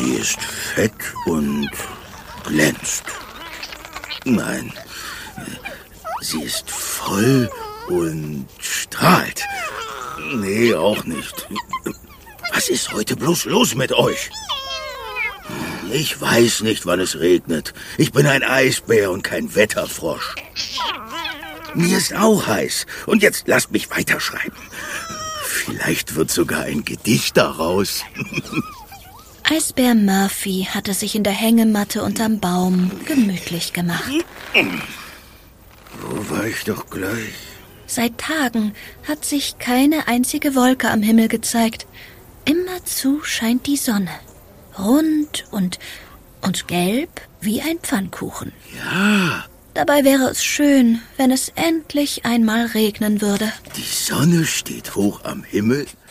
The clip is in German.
Sie ist fett und glänzt. Nein, sie ist voll und strahlt. Nee, auch nicht. Was ist heute bloß los mit euch? Ich weiß nicht, wann es regnet. Ich bin ein Eisbär und kein Wetterfrosch. Mir ist auch heiß. Und jetzt lasst mich weiterschreiben. Vielleicht wird sogar ein Gedicht daraus. Eisbär Murphy hatte sich in der Hängematte unterm Baum gemütlich gemacht. Wo war ich doch gleich? Seit Tagen hat sich keine einzige Wolke am Himmel gezeigt. Immerzu scheint die Sonne. Rund und gelb wie ein Pfannkuchen. Ja. Dabei wäre es schön, wenn es endlich einmal regnen würde. Die Sonne steht hoch am Himmel